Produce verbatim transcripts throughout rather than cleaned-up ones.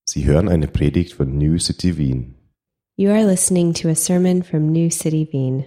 Sie hören eine Predigt von New City Wien. You are listening to a sermon from New City Wien.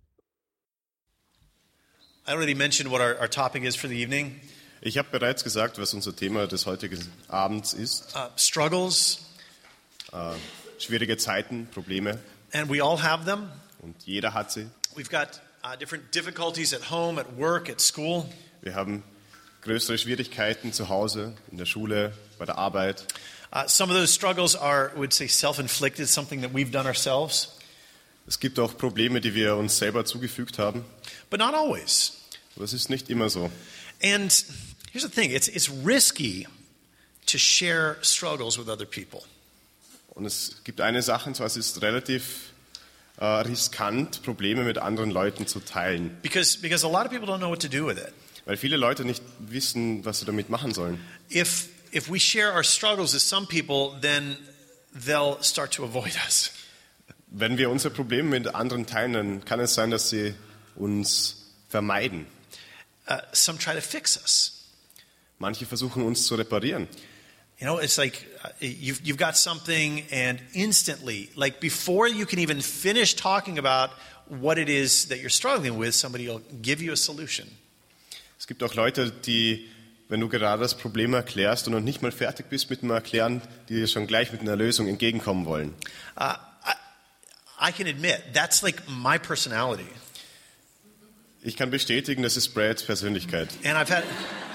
I already mentioned what our, our topic is for the evening. Ich habe bereits gesagt, was unser Thema des heutigen Abends ist. Uh, struggles, Äh, schwierige Zeiten, Probleme. and we all have them. Und jeder hat sie. We've got uh, different difficulties at home, at work, at school. Wir haben größere Schwierigkeiten zu Hause, in der Schule, bei der Arbeit. Uh, some of those struggles are, I would say, self-inflicted, something that we've done ourselves, Es gibt auch Probleme, die wir uns selber zugefügt haben. but not always. Aber es ist nicht immer so. And here's the thing, it's, it's risky to share struggles with other people. Und es gibt eine Sache, und zwar es ist relativ äh, riskant, Probleme mit anderen Leuten zu teilen. Because, because a lot of people don't know what to do with it. Weil viele Leute nicht wissen, was sie damit machen sollen. If, if we share our struggles with some people, then they'll start to avoid us. Wenn wir unsere Probleme mit anderen teilen, dann kann es sein, dass sie uns vermeiden. Uh, some try to fix us. Manche versuchen uns zu reparieren. You know, it's like uh, you've, you've got something and instantly, like before you can even finish talking about what it is that you're struggling with, somebody will give you a solution. Es gibt auch Leute, die, wenn du gerade das Problem erklärst und noch nicht mal fertig bist mit dem Erklären, die dir schon gleich mit einer Lösung entgegenkommen wollen. Uh, I, I can admit, that's like my personality. Ich kann bestätigen, das ist Brads Persönlichkeit. And I've had...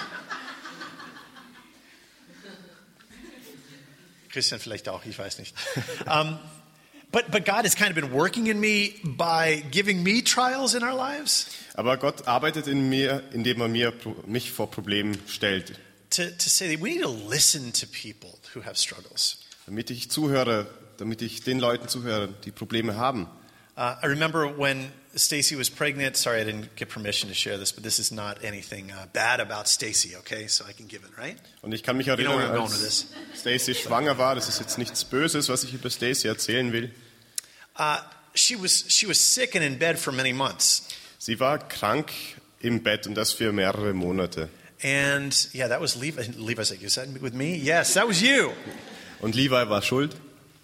Christian vielleicht auch, ich weiß nicht. Um, but, but God has kind of been working in me by giving me trials in our lives. Aber Gott arbeitet in mir, indem er mir, mich vor Problemen stellt. To, to say that we need to listen to people who have struggles. Damit ich zuhöre, damit ich den Leuten zuhöre, die Probleme haben. Uh, I remember when Stacy was pregnant. Sorry, I didn't get permission to share this, but this is not anything uh, bad about Stacy, okay? So I can give it, right? Und ich kann mich You know erinnern, where I'm going with als this. Stacy schwanger war, das ist jetzt nichts Böses, was ich über Stacy erzählen will. Uh, she was she was sick and in bed for many months, Sie war krank im Bett und das für mehrere Monate. and yeah, that was Levi. Levi's like, "You said with me? Yes, that was you." Und Levi war schuld.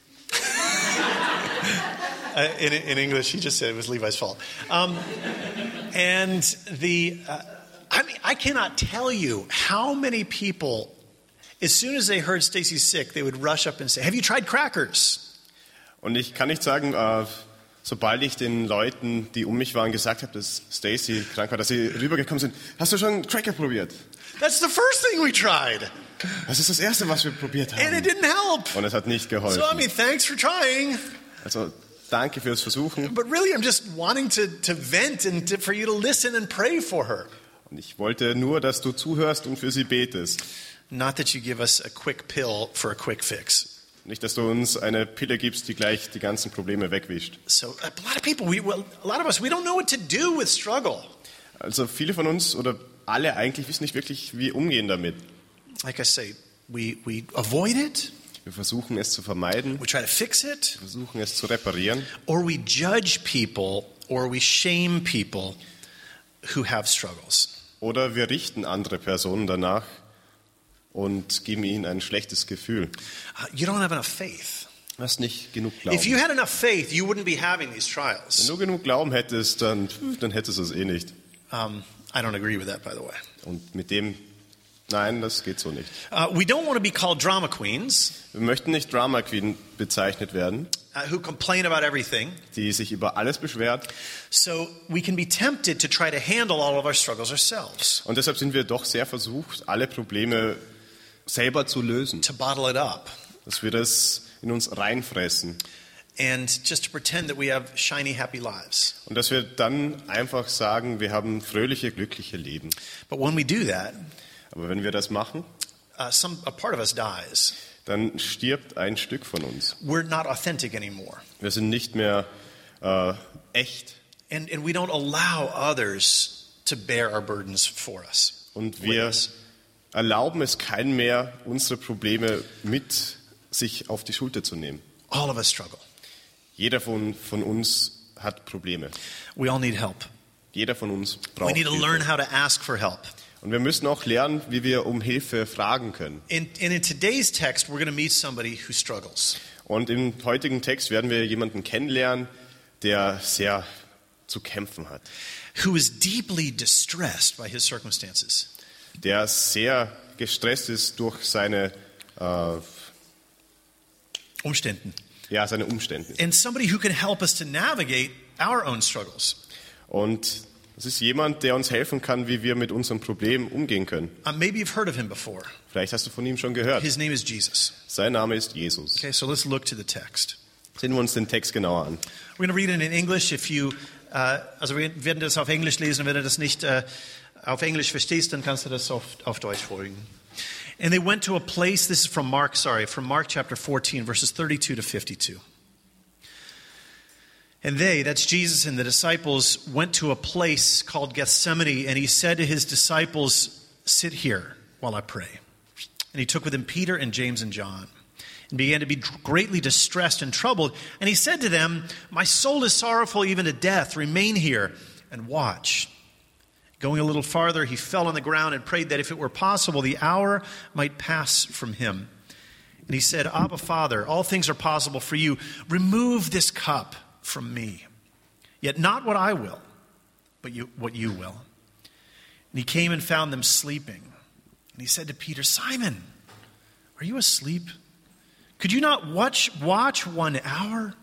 Uh, in, in English, he just said it was Levi's fault. Um, and the, uh, I mean, I cannot tell you how many people, as soon as they heard Stacy's sick, they would rush up and say, "Have you tried crackers?" Und ich kann nicht sagen, äh, sobald ich den Leuten, die um mich waren, gesagt habe, dass Stacy krank war, dass sie rübergekommen sind, hast du schon Cracker probiert? That's the first thing we tried, Das ist das Erste, was wir probiert and it haben. didn't help. Und es hat nicht geholfen. So I mean, thanks for trying, Also danke fürs Versuchen. but really, I'm just wanting to to vent and to, for you to listen and pray for her. Und ich wollte nur, dass du zuhörst und für sie betest. Not that you give us a quick pill for a quick fix. Nicht, dass du uns eine Pille gibst, die gleich die ganzen Probleme wegwischt. So a lot of people, we, well, a lot of us, we don't know what to do with struggle. Also viele von uns oder alle eigentlich wissen nicht wirklich, wie umgehen damit. Like I say, we, we avoid it, Wir versuchen es zu vermeiden, we try to fix it, wir versuchen es zu reparieren. or we judge people, or we shame people who have struggles. Oder wir richten andere Personen danach und geben ihnen ein schlechtes Gefühl. Uh, you don't have enough faith. Du hast nicht genug Glauben. If you had enough faith, you wouldn't be having these Wenn trials. du genug Glauben hättest, dann, dann hättest du es eh nicht. Um, I don't agree with that, by the way. Und mit dem, nein, das geht so nicht. Uh, we don't want to be called drama queens Wir möchten nicht Drama Queen bezeichnet werden, uh, who complain about everything. die sich über alles beschwert. So we can be tempted to try to handle all of our struggles ourselves, Und deshalb sind wir doch sehr versucht, alle Probleme selber zu lösen. to bottle it up, Dass wir das in uns reinfressen. and just to pretend that we have shiny, happy lives. Und dass wir dann einfach sagen, wir haben fröhliche, glückliche Leben. But when we do that, Aber wenn wir das machen, uh, some a part of us dies. dann stirbt ein Stück von uns. We're not authentic anymore, Wir sind nicht mehr äh, echt. and and we don't allow others to bear our burdens for us. Und with wir us. erlauben es keinen mehr, unsere Probleme mit sich auf die Schulter zu nehmen. All of us struggle. Jeder von, von uns hat Probleme. We all need help. Jeder von uns We braucht need to learn Hilfe. how to ask for help. Und wir müssen auch lernen, wie wir um Hilfe fragen können. And, and in today's text, we're going to meet somebody who struggles. Und im heutigen Text werden wir jemanden kennenlernen, der sehr zu kämpfen hat. Who is deeply distressed by his circumstances. Der sehr gestresst ist durch seine, äh, Umständen. ja, seine Umstände. And somebody who can help us to navigate our own struggles. Und es ist jemand, der uns helfen kann, wie wir mit unserem Problem umgehen können. Uh, maybe you've heard of him before. Vielleicht hast du von ihm schon gehört. His name is Jesus. Sein Name ist Jesus. Okay, so let's look to the text. Sehen wir uns den Text genauer an. We're going to read it in English. If you, uh, also wir werden das auf Englisch lesen. Wenn du das nicht uh, auf Englisch verstehst, dann kannst du das auf, auf Deutsch folgen. And they went to a place. This is from Mark. Sorry, from Mark chapter fourteen, verses thirty-two to fifty-two. And they, that's Jesus and the disciples, went to a place called Gethsemane, and he said to his disciples, "Sit here while I pray." And he took with him Peter and James and John, and began to be greatly distressed and troubled. And he said to them, "My soul is sorrowful even to death. Remain here and watch." Going a little farther, he fell on the ground and prayed that if it were possible, the hour might pass from him. And he said, "Abba, Father, all things are possible for you. Remove this cup from me. Yet not what I will, but you, what you will." And he came and found them sleeping. And he said to Peter, "Simon, are you asleep? Could you not watch, watch one hour?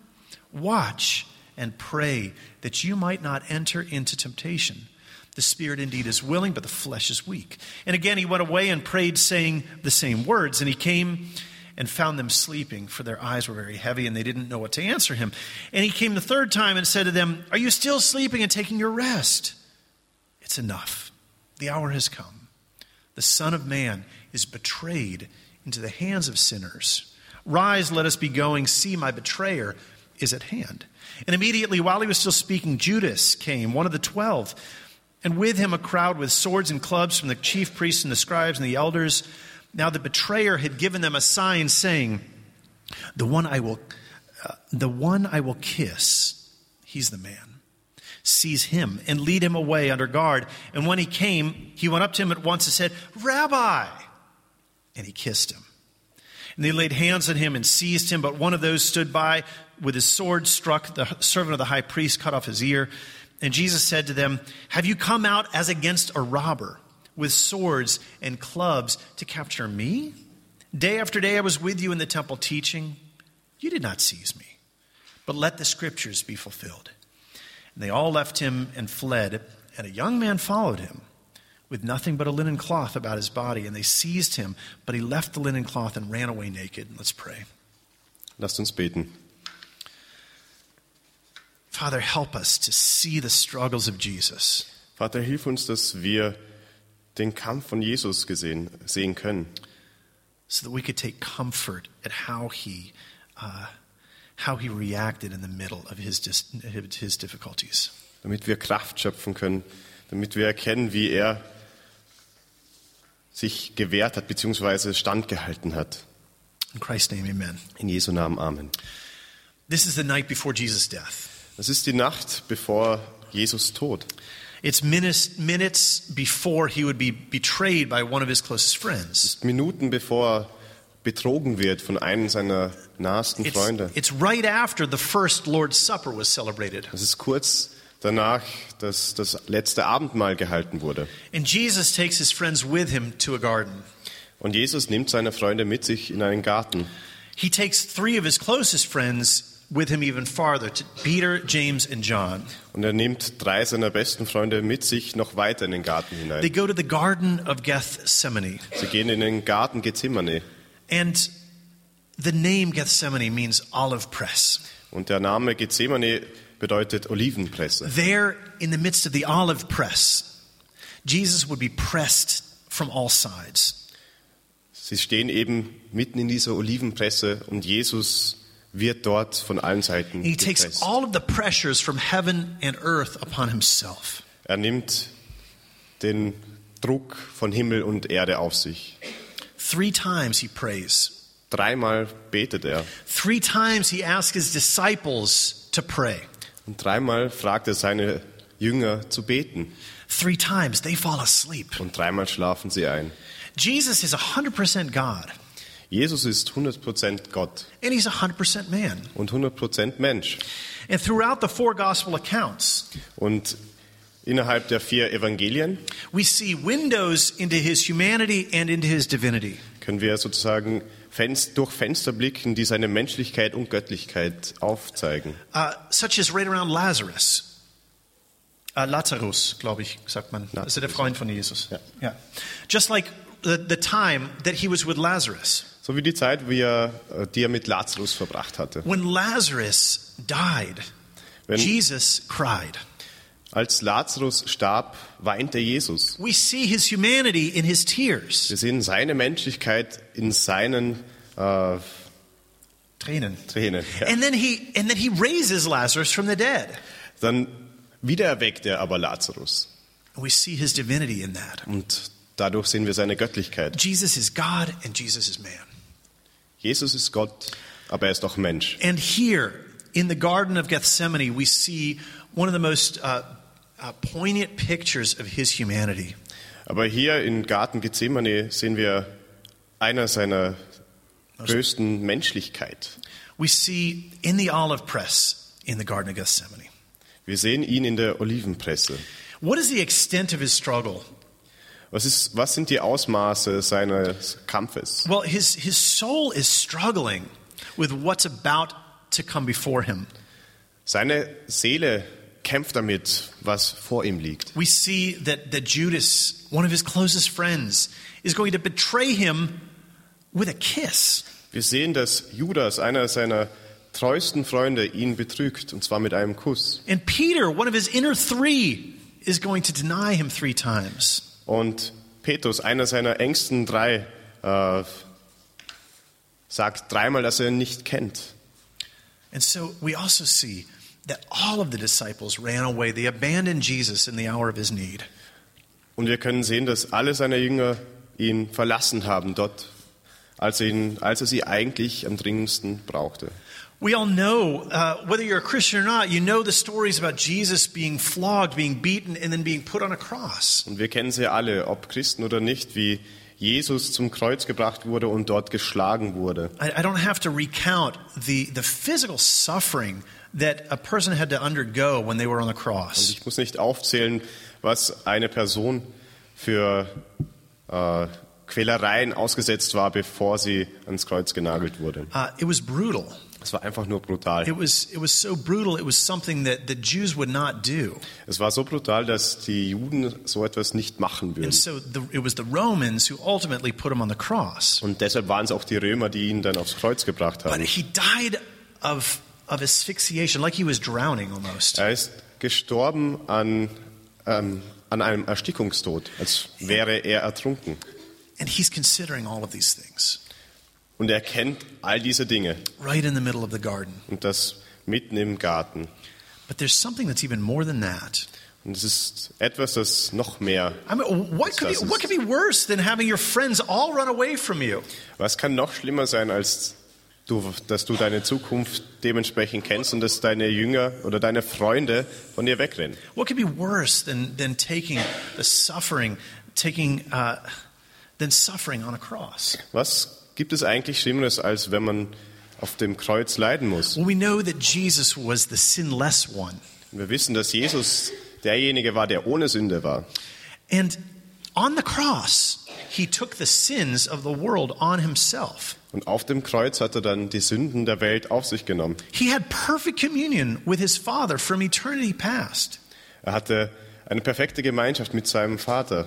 Watch and pray that you might not enter into temptation. The spirit indeed is willing, but the flesh is weak." And again he went away and prayed, saying the same words. And he came and found them sleeping, for their eyes were very heavy, and they didn't know what to answer him. And he came the third time and said to them, "Are you still sleeping and taking your rest? It's enough. The hour has come. The Son of Man is betrayed into the hands of sinners. Rise, let us be going. See, my betrayer is at hand." And immediately, while he was still speaking, Judas came, one of the twelve, and with him a crowd with swords and clubs from the chief priests and the scribes and the elders. Now the betrayer had given them a sign, saying, "The one I will, uh, the one I will kiss, he's the man. Seize him and lead him away under guard." And when he came, he went up to him at once and said, "Rabbi," and he kissed him. And they laid hands on him and seized him. But one of those stood by with his sword, struck the servant of the high priest, cut off his ear. And Jesus said to them, "Have you come out as against a robber, with swords and clubs to capture me? Day after day I was with you in the temple teaching. You did not seize me, but let the scriptures be fulfilled." And they all left him and fled. And a young man followed him with nothing but a linen cloth about his body. And they seized him, but he left the linen cloth and ran away naked. Let's pray. Lasst uns beten. Father, help us to see the struggles of Jesus. Vater, hilf uns, dass wir den Kampf von Jesus gesehen, sehen können, so that we could take comfort at how he, uh, how he reacted in the middle of his, dis- his difficulties. damit wir Kraft schöpfen können, damit wir erkennen, wie er sich gewehrt hat bzw. standgehalten hat. In Christ's name, amen. In Jesu Namen, Amen. This is the night before Jesus' death. Das ist die Nacht bevor Jesus Tod. It's minutes, minutes before he would be betrayed by one of his closest friends. Minuten bevor er betrogen wird von einem seiner nahesten It's, Freunde. it's right after the first Lord's Supper was celebrated. Das ist kurz danach, dass das letzte Abendmahl gehalten wurde. And Jesus takes his friends with him to a garden. Und Jesus nimmt seine Freunde mit sich in einen Garten. He takes three of his closest friends with him even farther, to Peter, James, and John. Und er nimmt drei seiner besten Freunde mit sich noch weiter in den Garten They hinein. go to the Garden of Gethsemane. Sie gehen in den Garten Gethsemane. And the name Gethsemane means olive press. Und der Name Gethsemane bedeutet Olivenpresse. There, in the midst of the olive press, Jesus would be pressed from all sides. Sie stehen eben mitten in dieser Olivenpresse und Jesus wird dort von allen Seiten He takes gepresst. all of the pressures from heaven and earth upon himself. Er nimmt den Druck von Himmel und Erde auf sich. Three times he prays. Dreimal betet er. Three times he asks his disciples to pray. Und dreimal fragt er seine Jünger zu beten. three times they fall asleep. Und dreimal schlafen sie ein. Jesus is one hundred percent God, Jesus ist hundert Prozent Gott and he's one hundred percent man. und hundert Prozent Mensch. And throughout the four gospel accounts, Und innerhalb der vier Evangelien we see windows into his humanity and into his divinity. können wir sozusagen Fenster, durch Fenster blicken, die seine Menschlichkeit und Göttlichkeit aufzeigen. Uh, such as right around Lazarus. Uh, Lazarus, glaube ich, sagt man. Das ist der Freund von Jesus. Ja. Yeah. Just like the, the time that he was with Lazarus. So wie die Zeit, wie er, äh, die er mit Lazarus verbracht hatte. When Lazarus died, Wenn- Jesus cried. Als Lazarus starb, weinte Jesus. We see his humanity in his tears. Wir sehen seine Menschlichkeit in seinen äh, Tränen. Tränen. Ja. And then he and then he raises Lazarus from the dead. Dann wiedererweckt er aber Lazarus. And we see his divinity in that. Und dadurch sehen wir seine Göttlichkeit. Jesus is God and Jesus is man. Jesus ist Gott, aber er ist auch Mensch. And here in the Garden of Gethsemane, we see one of the most uh, uh, poignant pictures of his humanity. Aber hier im Garten Gethsemane sehen wir einer seiner größten Menschlichkeit. We see in the olive press in the Garden of Gethsemane. Wir sehen ihn in der Olivenpresse. What is the extent of his struggle? Was, ist, was sind die Ausmaße seines Kampfes? Well, his, his soul is struggling with what's about to come before him. Seine Seele kämpft damit, was vor ihm liegt. We see that, that Judas, one of his closest friends, is going to betray him with a kiss. Wir sehen, dass Judas, einer seiner treuesten Freunde, ihn betrügt, und zwar mit einem Kuss. And Peter, one of his inner three, is going to deny him three times. Und Petrus, einer seiner engsten drei, äh, sagt dreimal, dass er ihn nicht kennt. And so we also see that all of the disciples ran away. They abandoned Jesus in the hour of his need. Und wir können sehen, dass alle seine Jünger ihn verlassen haben dort, als er, ihn, als er sie eigentlich am dringendsten brauchte. We all know, uh, whether you're a Christian or not, you know the stories about Jesus being flogged, being beaten, and then being put on a cross. Und wir kennen sie alle, ob Christen oder nicht, wie Jesus zum Kreuz gebracht wurde und dort geschlagen wurde. I, I don't have to recount the, the physical suffering that a person had to undergo when they were on the Und cross. ich muss nicht aufzählen, was eine Person für äh, Quälereien ausgesetzt war, bevor sie ans Kreuz genagelt wurde. Uh, it was brutal. Es war einfach nur brutal. It was, it was so brutal, it was something that the Jews would not do. Es war so brutal, dass die Juden so etwas nicht machen würden. And so the, it was the Romans who ultimately put him on the cross. Und deshalb waren es auch die Römer, die ihn dann aufs Kreuz gebracht But haben. he died of, of asphyxiation, like he was drowning almost. Er ist gestorben an, ähm, an einem Erstickungstod, als wäre er ertrunken. And he's considering all of these things Und er kennt all diese Dinge right in the middle of the garden. und das mitten im Garten. But there's something that's even more than that. Und es ist etwas, das noch mehr. I mean, what could be, what could be worse than having your friends all run away from you? Was kann noch schlimmer sein, als du, dass du deine Zukunft dementsprechend kennst und dass deine Jünger oder deine Freunde von dir wegrennen? What could be worse than, than taking the suffering, taking, uh, than suffering on a cross? Was gibt es eigentlich Schlimmeres, als wenn man auf dem Kreuz leiden muss? Well, we know that Jesus was the sinless one. Wir wissen, dass Jesus derjenige war, der ohne Sünde war. And on the cross, he took the sins of the world on himself. Und auf dem Kreuz hat er dann die Sünden der Welt auf sich genommen. He had perfect communion with his Father from eternity past. Er hatte eine perfekte Gemeinschaft mit seinem Vater.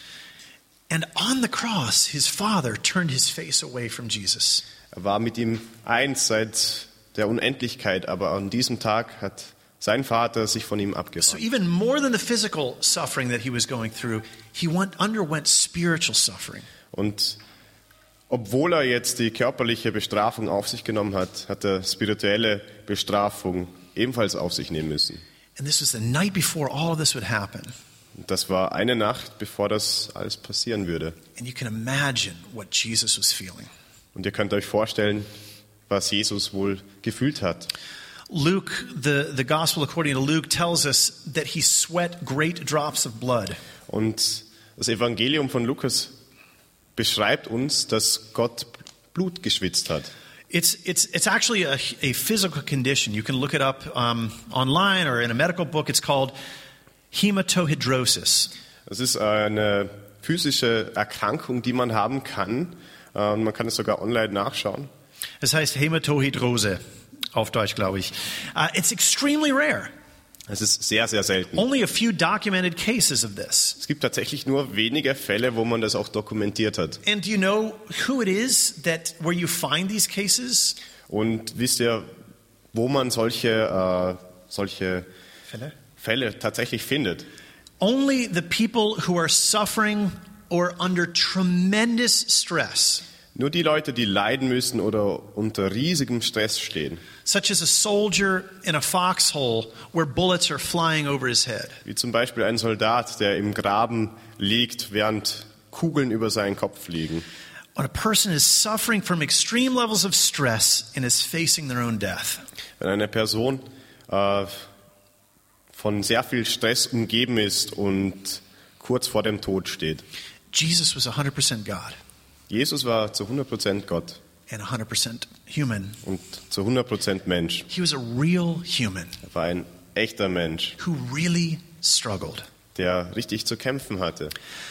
And on the cross, his Father turned his face away from Jesus. Er war mit ihm eins seit der Unendlichkeit, aber an diesem Tag hat sein Vater sich von ihm So abgewandt. even more than the physical suffering that he was going through, he went, underwent spiritual suffering. Und obwohl er jetzt die körperliche Bestrafung auf sich genommen hat, hat er spirituelle Bestrafung ebenfalls auf sich nehmen müssen. And this was the night before all of this would happen. Und das war eine Nacht, bevor das alles passieren würde. And you can imagine what Jesus was feeling. Und ihr könnt euch vorstellen, was Jesus wohl gefühlt hat. Luke, the, the gospel according to Luke, tells us that he sweat great drops of blood. Und das Evangelium von Lukas beschreibt uns, dass Gott Blut geschwitzt hat. It's, it's, it's actually a, a physical condition. You can look it up um, online or in a medical book. It's called hematohidrosis. Das ist eine physische Erkrankung, die man haben kann. Und man kann es sogar online nachschauen. Das heißt Hämatohydrose auf Deutsch, glaube ich. Uh, it's extremely rare. Es ist sehr, sehr selten. Only a few documented cases of this. Es gibt tatsächlich nur wenige Fälle, wo man das auch dokumentiert hat. And do you know who it is that where you find these cases? Und wisst ihr, wo man solche, äh, solche Fälle? Fälle tatsächlich findet? Only the people who are suffering or under tremendous stress. Nur die Leute, die leiden müssen oder unter riesigem Stress stehen. Such as a soldier in a foxhole where bullets are flying over his head. Wie zum Beispiel ein Soldat, der im Graben liegt, während Kugeln über seinen Kopf fliegen. When a person is suffering from extreme levels of stress and is facing their own death. Wenn eine Person äh, von sehr viel Stress umgeben ist und kurz vor dem Tod steht. Jesus was one hundred percent God. Jesus war zu hundert Prozent Gott and one hundred percent human. und zu hundert Prozent Mensch. He was a real human Er war ein echter Mensch, who really struggled. der richtig zu kämpfen hatte.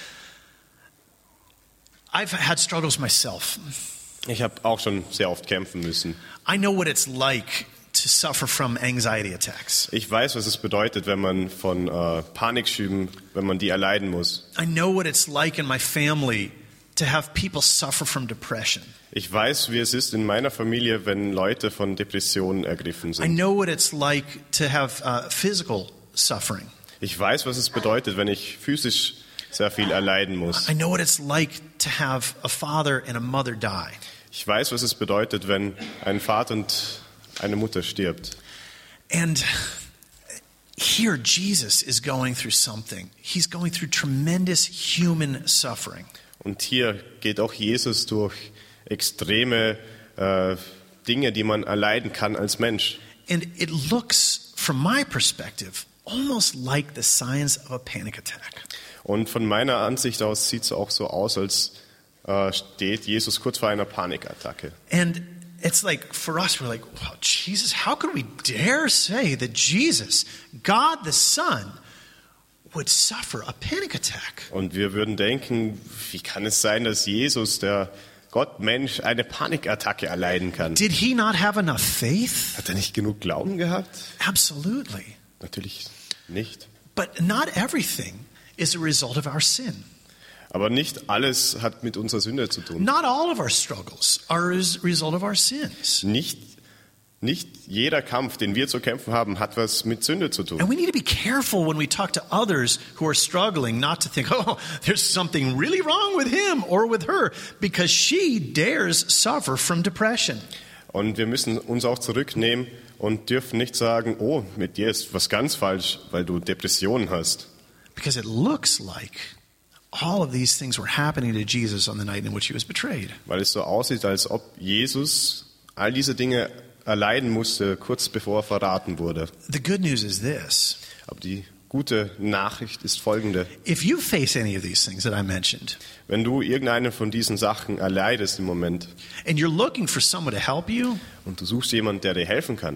I've had struggles myself. Ich habe auch schon sehr oft kämpfen müssen. I know what it's like to suffer from anxiety attacks. Ich weiß, was es bedeutet, wenn man von äh, Panikschüben, wenn man die erleiden muss. I know what it's like in my family to have people suffer from depression. Ich weiß, wie es ist in meiner Familie, wenn Leute von Depressionen ergriffen I sind. know what it's like to have uh, physical suffering. Ich weiß, was es bedeutet, wenn ich physisch sehr viel erleiden muss. I know what it's like to have a father and a mother die. Ich weiß, was es bedeutet, wenn ein Vater und eine Mutter stirbt. And here Jesus is going through something. He's going through tremendous human suffering. Und hier geht auch Jesus durch extreme äh, Dinge, die man erleiden kann als Mensch. And it looks, from my perspective, almost like the signs of a panic attack. Und von meiner Ansicht aus sieht es auch so aus, als äh, steht Jesus kurz vor einer Panikattacke. And it's like, for us, we're like, wow, Jesus, how could we dare say that Jesus, God the Son, would suffer a panic attack? Und wir würden denken, wie kann es sein, dass Jesus, der Gott Mensch, eine Panikattacke erleiden kann? Did he not have enough faith? Hat er nicht genug Glauben gehabt? Absolutely. Natürlich nicht. But not everything is a result of our sin. Aber nicht alles hat mit unserer Sünde zu tun. Not all of our struggles are as a result of our sins. Nicht, nicht jeder Kampf, den wir zu kämpfen haben, hat was mit Sünde zu tun. And we need to be careful when we talk to others who are struggling not to think, oh, there's something really wrong with him or with her because she dares suffer from depression. Und wir müssen uns auch zurücknehmen und dürfen nicht sagen, oh, mit dir ist was ganz falsch, weil du Depressionen hast. Because it looks like all of these things were happening to Jesus on the night in which he was betrayed. Weil es so aussieht, als ob Jesus all diese Dinge erleiden musste, kurz bevor er verraten wurde. The good news is this. Aber die gute Nachricht ist folgende. If you face any of these things that I mentioned, Wenn du irgendeine von diesen Sachen erleidest im Moment and you're looking for someone to help you, und du suchst jemanden, der dir helfen kann,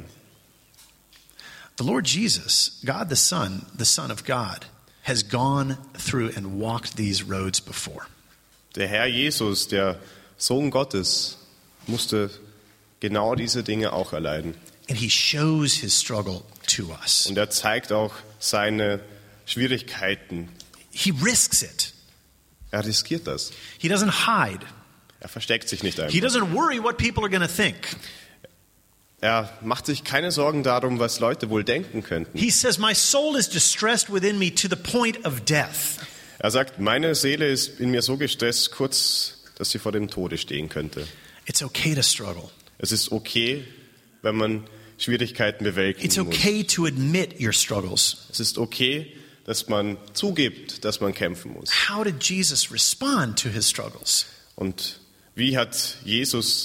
the Lord Jesus, God the Son, the Son of God, has gone through and walked these roads before. der Herr Jesus, der Sohn Gottes, musste genau diese Dinge auch erleiden. And he shows his struggle to us. Und er zeigt auch seine Schwierigkeiten. He risks it. Er riskiert das. He doesn't hide. Er versteckt sich nicht He einfach. doesn't worry what people are going to think. Er macht sich keine Sorgen darum, was Leute wohl denken könnten. He says, my soul is distressed within me to the point of death. Er sagt, meine Seele ist in mir so gestresst, kurz, dass sie vor dem Tode stehen könnte. It's okay to struggle. Es ist okay, wenn man Schwierigkeiten bewältigen It's muss. okay to admit your struggles. Es ist okay, dass man zugibt, dass man kämpfen muss. How did Jesus respond to his struggles? Und wie hat Jesus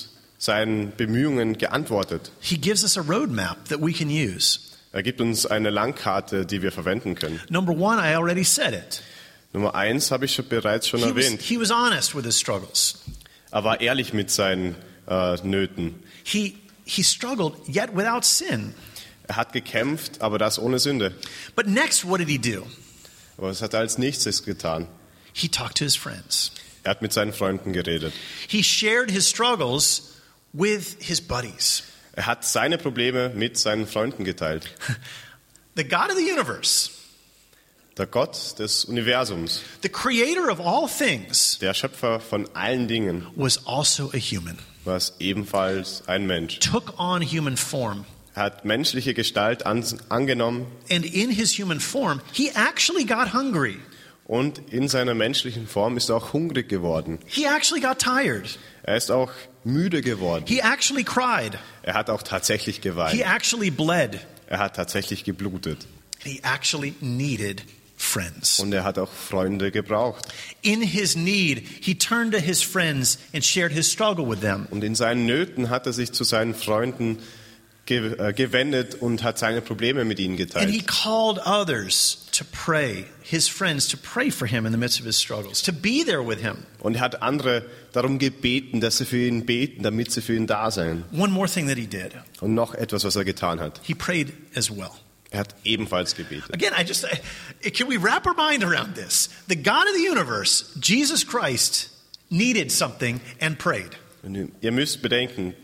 seinen Bemühungen geantwortet. He gives us a roadmap that we can use. Er gibt uns eine Landkarte, die wir verwenden können. Number one, I already said it. Nummer eins habe ich schon bereits schon He was, erwähnt. he was honest with his struggles. Er war ehrlich mit seinen äh, Nöten. He, he struggled, yet without sin. Er hat gekämpft, aber das ohne Sünde. But next, what did he do? Aber was hat er als nächstes getan? He talked to his friends. Er hat mit seinen Freunden geredet. He shared his struggles with his buddies. Er hat seine Probleme mit seinen Freunden geteilt. The God of the universe, Der Gott des Universums, the creator of all things, der Schöpfer von allen Dingen, was also a human, war ebenfalls ein Mensch. took on human form. Er hat menschliche Gestalt an, angenommen And in his human form, he actually got hungry. und in seiner menschlichen Form ist er auch hungrig geworden. He actually got tired. Er ist auch müde geworden. He actually cried. Er hat auch tatsächlich He geweint. actually bled. Er hat tatsächlich geblutet. He actually needed friends. Und er hat auch Freunde gebraucht. In his need, he turned to his friends and shared his struggle with them. Und in seinen Nöten hat er sich zu seinen Freunden ge äh, gewendet und hat seine Probleme mit ihnen And he geteilt. called others to pray, his friends to pray for him in the midst of his struggles, to be there with him. Und er hat andere darum gebeten, dass sie für ihn beten, damit sie für ihn da sein. One more thing that he did. Und noch etwas, was er getan hat. He prayed as well. Er hat ebenfalls gebetet. Again, I just, I, can we wrap our mind around this? The God of the universe, Jesus Christ, needed something and prayed. Und ihr müsst bedenken,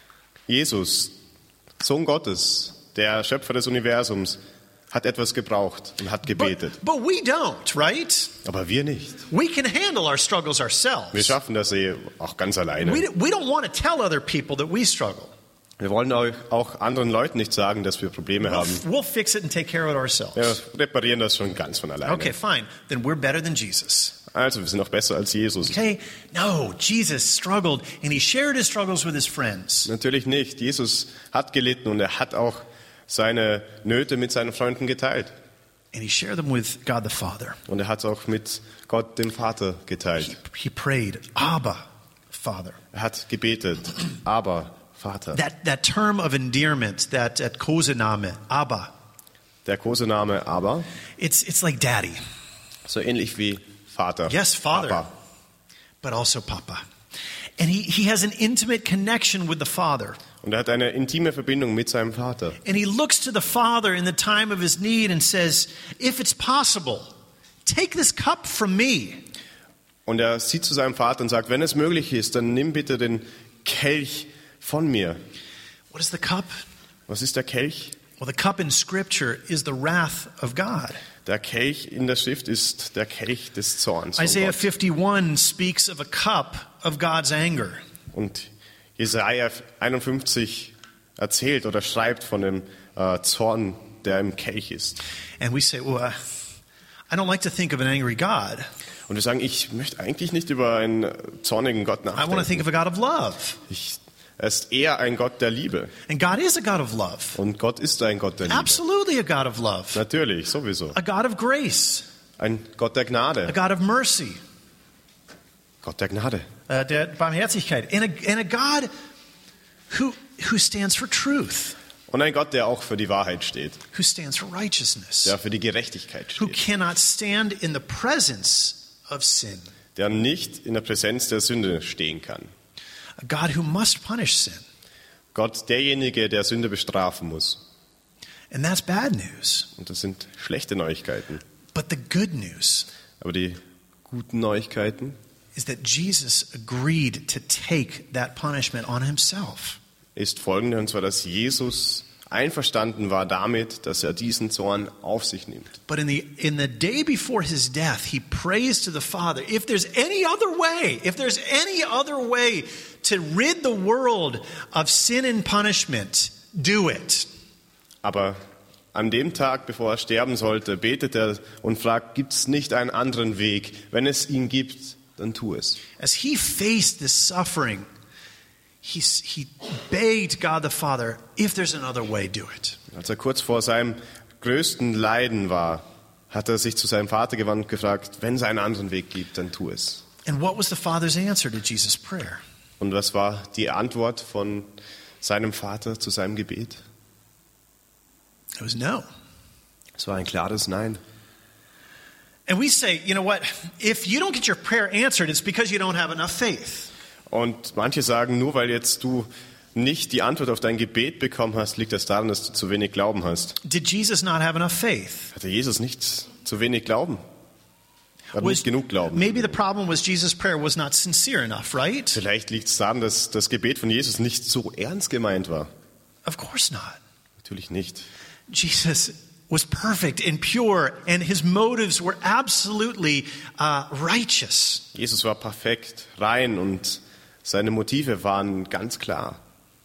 Jesus, Sohn Gottes, der Schöpfer des Universums, hat etwas gebraucht und hat gebetet. But, but we don't, right? Aber wir nicht. We can handle our struggles Wir ourselves. schaffen das eh auch ganz alleine. We, we don't want to tell other people that we struggle. Wir wollen euch auch anderen Leuten nicht sagen, dass wir Probleme We'll, haben. we'll fix it and take care of it ourselves. Wir reparieren das schon ganz von alleine. Okay, fine. Then we're better than Jesus. Also, wir sind noch besser als Jesus. Okay? No, Jesus struggled and he shared his struggles with his friends. Natürlich nicht. Jesus hat gelitten und er hat auch seine Nöte mit seinen Freunden geteilt. And he shared them with God the Father. Und er hat es auch mit Gott, dem Vater, He, geteilt. he prayed, Abba, Father. Er hat gebetet, aber Vater. That, that term of endearment, that, that Kosename, Abba, Der Kosename aber, it's, it's like daddy, so ähnlich wie Vater. Yes, Father. Papa. but also Papa. And he, he has an intimate connection with the Father. Und er hat eine intime Verbindung mit seinem Vater. And he looks to the Father in the time of his need and says, if it's possible, take this cup from me. Und er sieht zu seinem Vater und sagt, wenn es möglich ist, dann nimm bitte den Kelch von mir. What is the cup? Was ist der Kelch? Well, the cup in Scripture is the wrath of God. Der Kelch in der Schrift ist der Kelch des Zorns von Isaiah Gott. fifty-one speaks of a cup of God's anger. Und Jesaja einundfünfzig erzählt oder schreibt von dem äh, Zorn, der im Kelch ist. And we say, well, uh, I don't like to think of an angry God. Und wir sagen, ich möchte eigentlich nicht über einen zornigen Gott I want to think nachdenken. of a God of love. Ich, er ist eher ein Gott der Liebe. And God is a God of love. Und Gott ist ein Gott der Liebe. Absolutely a God of love. Natürlich, sowieso. A God of grace. Ein Gott der A Gnade. God of mercy. Gott der Gnade. Uh, der Barmherzigkeit. And a, and a God who, who stands for truth. Und ein Gott, der auch für die Wahrheit steht. Who stands for righteousness. Der für die Gerechtigkeit Who steht. cannot stand in the presence of sin. Der nicht in der Präsenz der Sünde stehen kann. A God who must punish sin. Gott, derjenige, der Sünde bestrafen muss. And that's bad news. Und das sind schlechte Neuigkeiten. But the good news Aber die guten Neuigkeiten is that Jesus agreed to take that punishment on himself. ist folgende, und zwar, dass Jesus einverstanden war damit, dass er diesen Zorn auf sich nimmt. But in the in the day before his death, he prays to the Father, if there's any other way, if there's any other way to rid the world of sin and punishment, do it. Aber an dem Tag, bevor er sterben sollte, betet er und fragt, gibt es nicht einen anderen Weg? Wenn es ihn gibt, dann tu es. As he faced this suffering, he, he begged God the Father, if there's another way, do it. Als er kurz vor seinem größten Leiden war, hat er sich zu seinem Vater gewandt und gefragt, wenn es einen anderen Weg gibt, dann tu es. And what was the Father's answer to Jesus' prayer? Und was war die Antwort von seinem Vater zu seinem Gebet? It was no. Es war ein klares Nein. And we say, you know what, if you don't get your prayer answered, it's because you don't have enough faith. Und manche sagen, nur weil jetzt du nicht die Antwort auf dein Gebet bekommen hast, liegt das daran, dass du zu wenig Glauben hast. Did Jesus not have enough faith? Hatte Jesus nicht zu wenig Glauben? Hat nicht genug Glauben. Maybe the problem was Jesus' prayer was not sincere enough, right? Vielleicht liegt es daran, dass das Gebet von Jesus nicht so ernst gemeint war. Of course not. Natürlich nicht. Jesus was perfect and pure, and his motives were absolutely uh, righteous. Jesus war perfekt, rein und seine Motive waren ganz klar.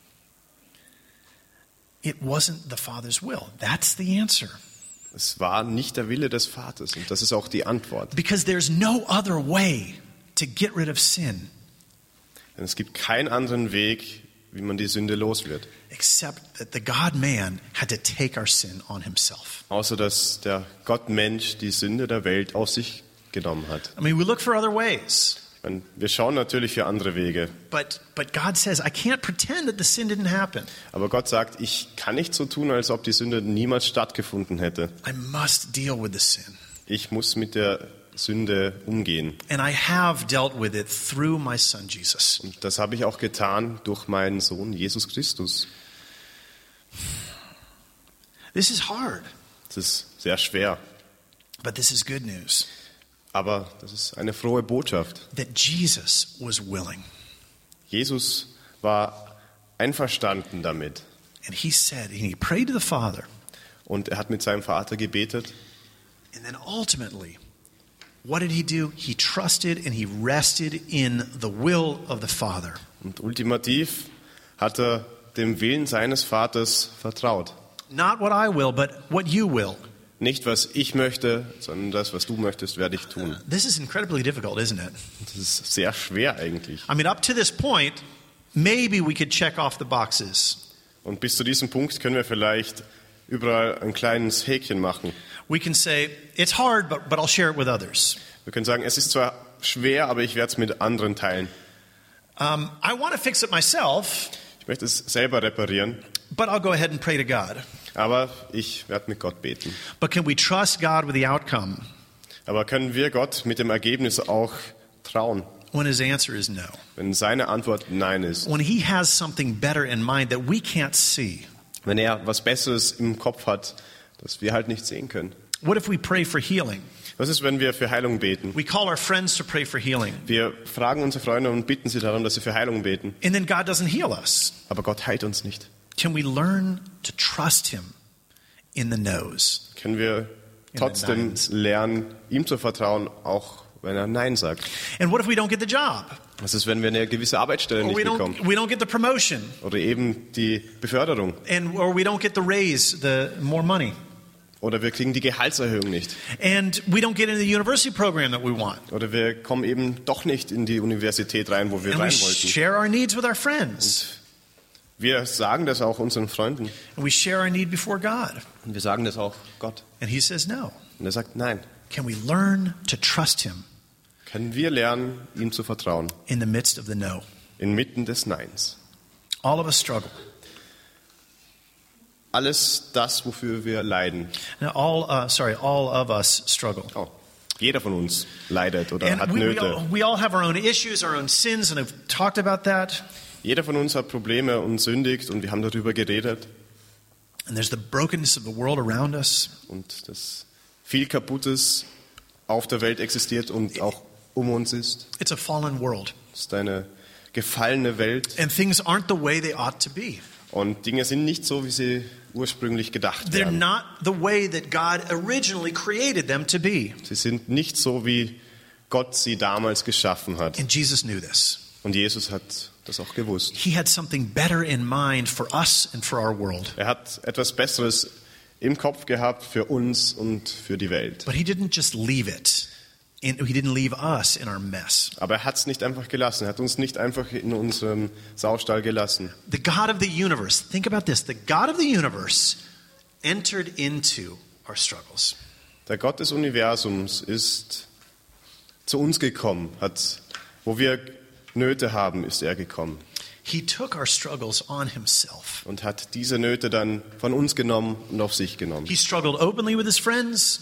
It wasn't the Father's will. That's the answer. Es war nicht der Wille des Vaters und das ist auch die Antwort. Because there's no other way to get rid of sin Denn es gibt keinen anderen Weg, wie man die Sünde los wird. except that the God-man had to take our sin on himself. Außer dass der Gottmensch die Sünde der Welt auf sich genommen hat. I mean, we look for other ways, Ich meine, wir schauen natürlich für andere Wege. but but God says, I can't pretend that the sin didn't happen. Aber Gott sagt, ich kann nicht so tun, als ob die Sünde niemals stattgefunden hätte. I must deal with the sin. Ich muss mit der Sünde umgehen. And I have dealt with it through my son Jesus. Und das habe ich auch getan durch meinen Sohn Jesus Christus. This is hard, Das ist sehr schwer, but this is good news. aber das ist eine frohe Botschaft. That Jesus was willing. Jesus war einverstanden damit And he said, and he prayed to the Father. und er hat mit seinem Vater gebetet. And then ultimately, what did he do? He trusted and he rested in the will of the Father. Und ultimativ hat er dem Willen seines Vaters vertraut. Not what I will, but what you will. Nicht, was ich möchte, sondern das, was du möchtest, werde ich tun. This is incredibly difficult, isn't it? Das ist sehr schwer eigentlich. I mean, up to this point, maybe we could check off the boxes. Und bis zu diesem Punkt können wir vielleicht überall ein kleines Häkchen machen. We can say, it's hard, but, but I'll share it with others. Wir können sagen, es ist zwar schwer, aber ich werde es mit anderen teilen. Um, I want to fix it myself, Ich möchte es selber reparieren, but I'll go ahead and pray to God. aber ich werde mit Gott beten. But can we trust God with the outcome Aber können wir Gott mit dem Ergebnis auch trauen, when his answer is no? wenn seine Antwort Nein ist? When he has something better in mind that we can't see? Wenn er was Besseres im Kopf hat, das wir halt nicht sehen können. What if we pray for healing? Was ist, wenn wir für Heilung beten? We call our friends to pray for healing, Wir fragen unsere Freunde und bitten sie darum, dass sie für Heilung beten. and then God doesn't heal us. Aber Gott heilt uns nicht. Can we learn to trust him in the no's? Können wir trotzdem Neins. lernen, ihm zu vertrauen, auch wenn er Nein sagt? And what if we don't get the job? Was ist, wenn wir eine gewisse Arbeitsstelle Or nicht we bekommen? don't, we don't get the promotion? Oder eben die Beförderung? And or we don't get the raise, the more money? Oder wir kriegen die Gehaltserhöhung nicht? And we don't get into the university program that we want? Oder wir kommen eben doch nicht in die Universität rein, wo wir And we rein wollten? share our needs with our friends. Wir sagen das auch unseren Freunden. And we share our need before God. Und wir sagen das auch Gott. And he says no. Und er sagt Nein. Can we learn to trust him Können wir lernen, ihm zu vertrauen, in the midst of the no? inmitten des Neins? All of us struggle. Alles das, wofür wir leiden. Now, all, uh, sorry, all of us struggle. Oh, jeder von uns leidet oder hat And we, we, Nöte. all, we all have our own issues, our own sins, and I've talked about that. Jeder von uns hat Probleme und sündigt und wir haben darüber geredet. And there's the brokenness of the world around us. Und dass viel Kaputtes auf der Welt existiert und auch um uns ist. It's a fallen world. Es ist eine gefallene Welt And things aren't the way they ought to be. und Dinge sind nicht so, wie sie ursprünglich gedacht They're werden. not the way that God originally created them to be. Sie sind nicht so, wie Gott sie damals geschaffen hat. And Jesus knew this. Und Jesus hat das auch gewusst. He had something better in mind for us and for our world. Er hat etwas Besseres im Kopf gehabt für uns und für die Welt. But he didn't just leave it. In, he didn't leave us in our mess. Aber er hat es nicht einfach gelassen. Er hat uns nicht einfach in unserem Saustall gelassen. The God of the universe, think about this. The God of the universe entered into our struggles. Der Gott des Universums ist zu uns gekommen, hat, wo wir Nöte haben, ist er gekommen He took our struggles on himself. und hat diese Nöte dann von uns genommen und auf sich genommen. He struggled openly with his friends.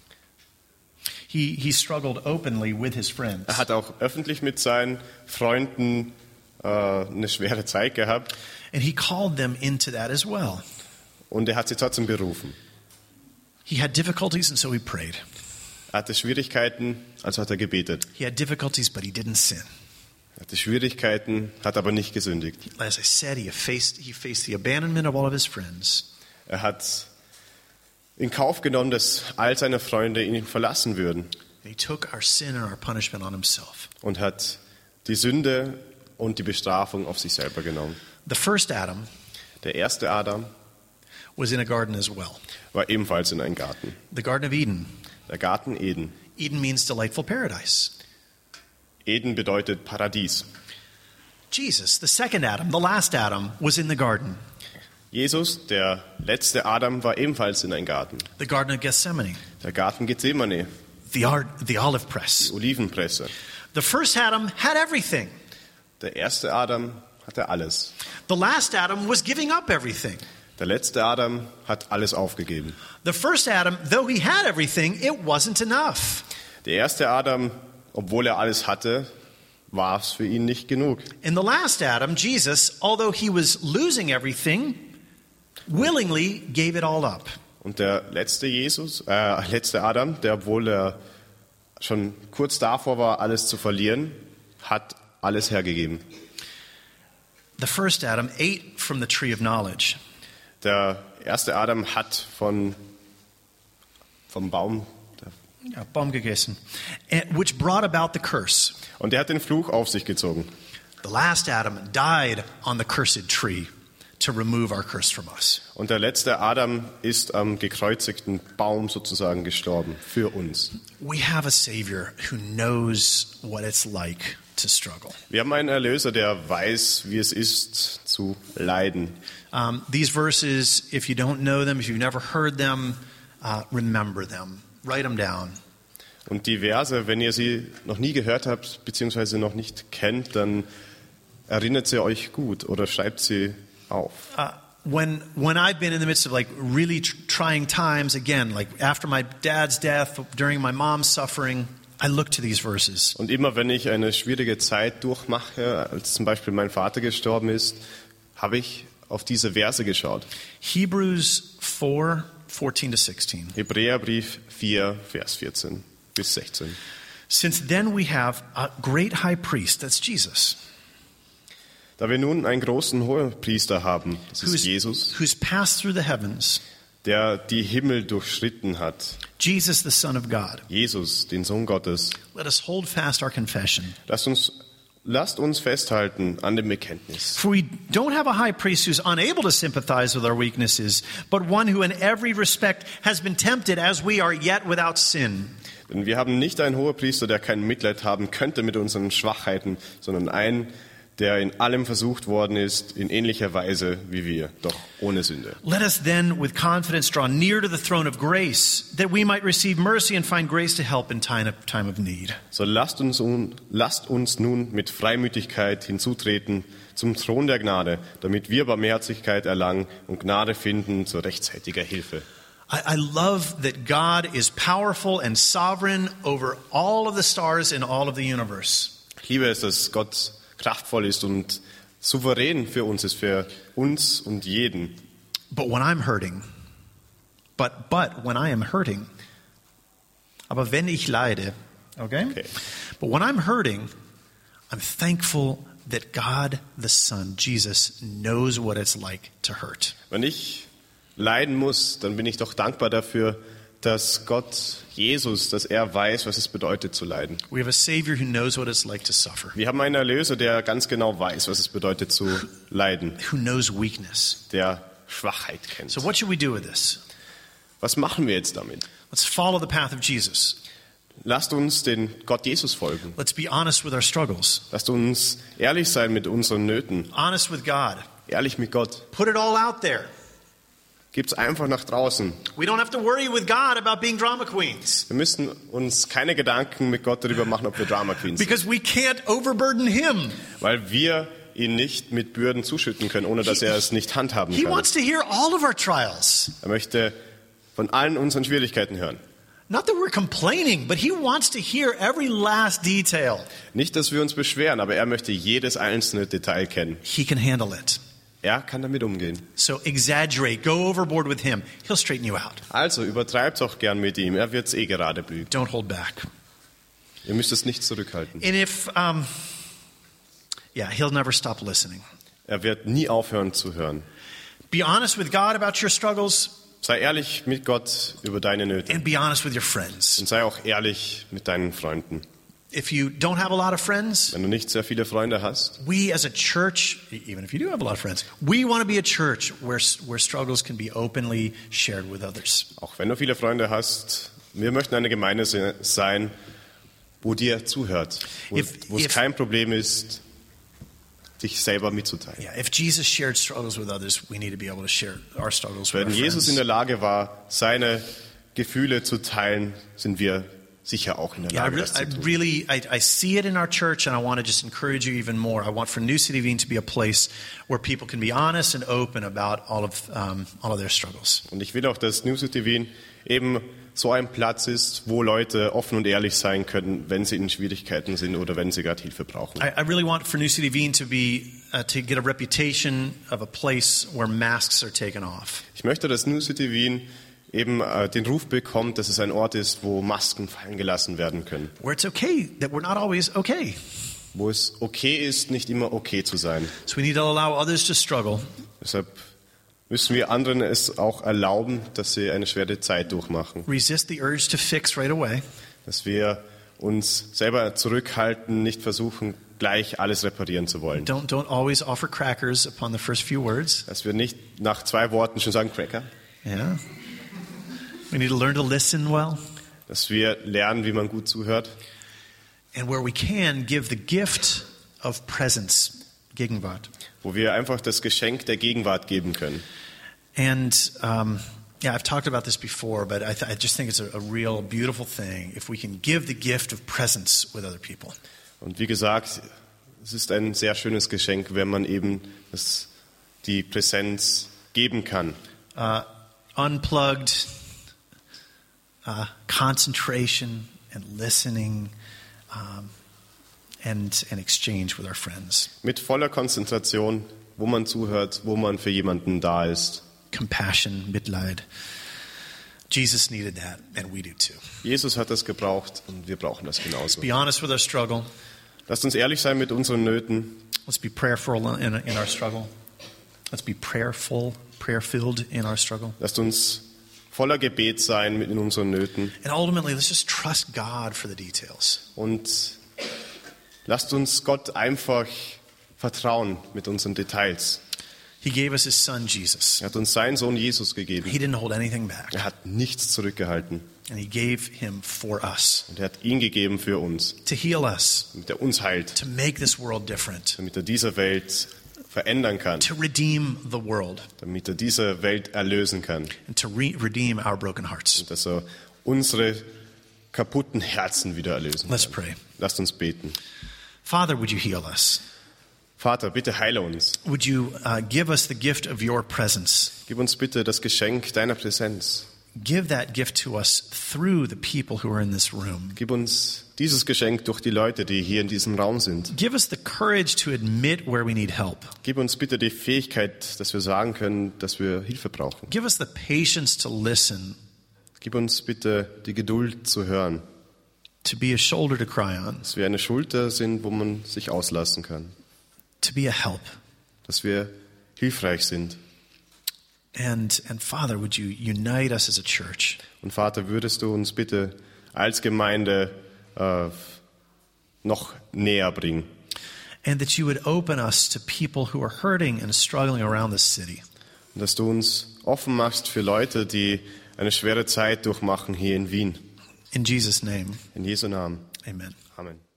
He, he struggled openly with his friends. Er hat auch öffentlich mit seinen Freunden äh, eine schwere Zeit gehabt And he called them into that as well. und er hat sie trotzdem berufen. He had difficulties, and so he prayed. Er hatte Schwierigkeiten, also hat er gebetet. He had difficulties, but he didn't sin. Er hatte Schwierigkeiten, hat aber nicht gesündigt. As I said, he faced, he faced the abandonment of all of his friends. Er hat in Kauf genommen, dass all seine Freunde ihn verlassen würden And he took our sin and our punishment on himself. und hat die Sünde und die Bestrafung auf sich selber genommen. The first Adam Der erste Adam was in a garden as well. war ebenfalls in einem Garten. The Garden of Eden. Der Garten Eden. Eden means delightful paradise. Eden bedeutet Paradies. Jesus, the second Adam, the last Adam, was in the garden. Jesus, der letzte Adam, war ebenfalls in einem Garten. The Garden of Gethsemane. Der Garten Gethsemane, The, art, the olive press. die Olivenpresse. The first Adam had everything. Der erste Adam hatte alles. The last Adam was giving up everything. Der letzte Adam hat alles aufgegeben. The first Adam, though he had everything, it wasn't enough. Der erste Adam, obwohl er alles hatte, war es für ihn nicht genug. In the last Adam, Jesus, although he was losing everything, willingly gave it all up. Und der letzte Jesus, äh, letzte Adam, der obwohl er schon kurz davor war, alles zu verlieren, hat alles hergegeben. The first Adam ate from the tree of knowledge. Der erste Adam hat von vom Baum Ja, Baum gegessen, and- which brought about the curse. und er hat den Fluch auf sich gezogen. The last Adam died on the cursed tree to remove our curse from us. Und der letzte Adam ist am gekreuzigten Baum sozusagen gestorben für uns. We have a Savior who knows what it's like to struggle. Wir haben einen Erlöser, der weiß, wie es ist zu leiden. Um, these verses, if you don't know them, if you've never heard them, uh, remember them. Write them down. Und die Verse, wenn ihr sie noch nie gehört habt, beziehungsweise noch nicht kennt, dann erinnert sie euch gut oder schreibt sie auf. Uh, when when I've been in the midst of like really tr- trying times, again, like after my dad's death, during my mom's suffering, I look to these verses. Und immer wenn ich eine schwierige Zeit durchmache, als zum Beispiel mein Vater gestorben ist, habe ich auf diese Verse geschaut. Hebrews four, fourteen to sixteen. Hebräerbrief vier, Vers vierzehn bis sechzehn. Since then we have a great high priest, that's Jesus, Da wir nun einen großen Hohepriester haben, das ist who's, Jesus, who's passed through the heavens, der die Himmel durchschritten hat. Jesus, the Son of God. Jesus, den Sohn Gottes. Let us hold fast our confession. Lasst uns, lasst uns festhalten an dem Bekenntnis. For we don't have a high priest who's unable to sympathize with our weaknesses, but one who in every respect has been tempted as we are, yet without sin. Denn wir haben nicht einen Hohepriester, der kein Mitleid haben könnte mit unseren Schwachheiten, sondern einen, der in allem versucht worden ist, in ähnlicher Weise wie wir, doch ohne Sünde. Let us then with confidence draw near to the throne of grace, that we might receive mercy and find grace to help in time of, time of need. So lasst uns, un, lasst uns nun mit Freimütigkeit hinzutreten zum Thron der Gnade, damit wir Barmherzigkeit erlangen und Gnade finden zur rechtzeitiger Hilfe. I, I love that God is powerful and sovereign over all of the stars in all of the universe. Ich liebe es, dass Gott kraftvoll ist und souverän für uns ist, für uns und jeden. But when I'm hurting, but, but when I am hurting, aber wenn ich leide, okay? Okay. But when I'm hurting, I'm thankful that God, the Son, Jesus, knows what it's like to hurt. Wenn ich leiden muss, dann bin ich doch dankbar dafür, dass Gott, Jesus, dass er weiß, was es bedeutet zu leiden. We have a Savior who knows what it's like to suffer, Wir haben einen Erlöser, der ganz genau weiß, was es bedeutet zu leiden, who knows weakness. der Schwachheit kennt. So what should we do with this? Was machen wir jetzt damit? Let's follow the path of Jesus. Lasst uns den Gott Jesus folgen. Let's be honest with our struggles, Lasst uns ehrlich sein mit unseren Nöten, honest with God. ehrlich mit Gott. Put it all out there. Gib's einfach nach draußen. We don't have to worry with God about being drama queens. Wir müssen uns keine Gedanken mit Gott darüber machen, ob wir Drama Queens sind. Because we can't overburden him. Weil wir ihn nicht mit Bürden zuschütten können, ohne dass er es nicht handhaben He kann. wants to hear all of our trials. Er möchte von allen unseren Schwierigkeiten hören. Not that we're complaining, but he wants to hear every last detail. Nicht, dass wir uns beschweren, aber er möchte jedes einzelne Detail kennen. He can handle it. Er kann damit umgehen. So exaggerate, go overboard with him. He'll straighten you out. Also übertreibt's auch gern mit ihm. Er wird's eh gerade bügen. Don't hold back. Ihr müsst es nicht zurückhalten. And if, um, yeah, he'll never stop listening. Er wird nie aufhören zu hören. Be honest with God about your struggles Sei ehrlich mit Gott über deine Nöte. and be honest with your friends. Und sei auch ehrlich mit deinen Freunden. If you don't have a lot of friends, Wenn du nicht sehr viele Freunde hast, we as a church, even if you do have a lot of friends, we want to be a church where, where struggles can be openly shared with others. auch wenn du viele Freunde hast, wir möchten eine Gemeinde se- sein, wo dir zuhört, wo, If- wo es if- kein Problem ist, dich selber mitzuteilen. Yeah, if Jesus shared struggles with others, we need to be able to share our struggles with Wenn our Jesus in friends. der Lage war, seine Gefühle zu teilen, sind wir sicher auch in der Yeah, I, Lage, re- das I zu tun. really, I, I see it in our church, and I want to just encourage you even more. I want for New City Wien to be a place where people can be honest and open about all of um, all of their struggles. Und ich will auch, dass New City Wien eben so ein Platz ist, wo Leute offen und ehrlich sein können, wenn sie in Schwierigkeiten sind oder wenn sie gerade Hilfe brauchen. I, I really want for New City Wien to be uh, to get a reputation of a place where masks are taken off. Ich möchte, dass New City Wien eben äh, den Ruf bekommt, dass es ein Ort ist, wo Masken fallen gelassen werden können. Where it's okay that we're not always okay. Wo es okay ist, nicht immer okay zu sein. So we need to allow others to struggle. Deshalb müssen wir anderen es auch erlauben, dass sie eine schwere Zeit durchmachen. Resist the urge to fix right away. Dass wir uns selber zurückhalten, nicht versuchen, gleich alles reparieren zu wollen. Don't don't always offer crackers upon the first few words. Dass wir nicht nach zwei Worten schon sagen, Cracker. Yeah. We need to learn to listen well. Dass wir lernen, wie man gut zuhört. And where we can, give the gift of presence, Gegenwart. Wo wir einfach das Geschenk der Gegenwart geben können. And um, yeah, I've talked about this before, but I, th- I just think it's a, a real beautiful thing if we can give the gift of presence with other people. Und wie gesagt, es ist ein sehr schönes Geschenk, wenn man eben das, die Präsenz geben kann. Uh, unplugged uh, concentration and listening um, and, and exchange with our friends. Mit voller Konzentration, wo man zuhört, wo man für jemanden da ist. Compassion, Mitleid. Jesus needed that, and we do too. Jesus hat das gebraucht und wir brauchen das genauso. Be honest with our struggle. Lasst uns ehrlich sein mit unseren Nöten. Let's be prayerful in, in our struggle. Let's be prayerful, prayer-filled in our struggle. Lasst uns voller Gebet sein mit in unseren Nöten. And ultimately, let's just trust God for the details. Und lasst uns Gott einfach vertrauen mit unseren Details. He gave us his son, Jesus. Er hat uns seinen Sohn Jesus gegeben. He didn't hold anything back. Er hat nichts zurückgehalten. And he gave him for us Und er hat ihn gegeben für uns, to heal us, damit er uns heilt, to make this world different, damit er diese Welt verändern kann, to redeem the world, damit er diese Welt erlösen kann, and to re- redeem our broken hearts. dass er unsere kaputten Herzen wieder erlösen Let's kann. pray. Lasst uns beten. Father, would you heal us? Vater, bitte heile uns. Would you uh, give us the gift of your presence? Gib uns bitte das Geschenk deiner Präsenz. Give that gift to us through the people who are in this room. Gib uns dieses Geschenk durch die Leute, die hier in diesem Raum sind. Give us the courage to admit where we need help. Gib uns bitte die Fähigkeit, dass wir sagen können, dass wir Hilfe brauchen. Give us the patience to listen, Gib uns bitte die Geduld zu hören, to be a shoulder to cry on, dass wir eine Schulter sind, wo man sich auslassen kann, to be a help. dass wir hilfreich sind. And, and Father, would you unite us as a church? Und Vater, würdest du uns bitte als Gemeinde äh, noch näher bringen? And that you would open us to people who are hurting and struggling around this city. Und dass du uns offen machst für Leute, die eine schwere Zeit durchmachen hier in Wien. In Jesus' name, In Jesu Namen. amen. Amen.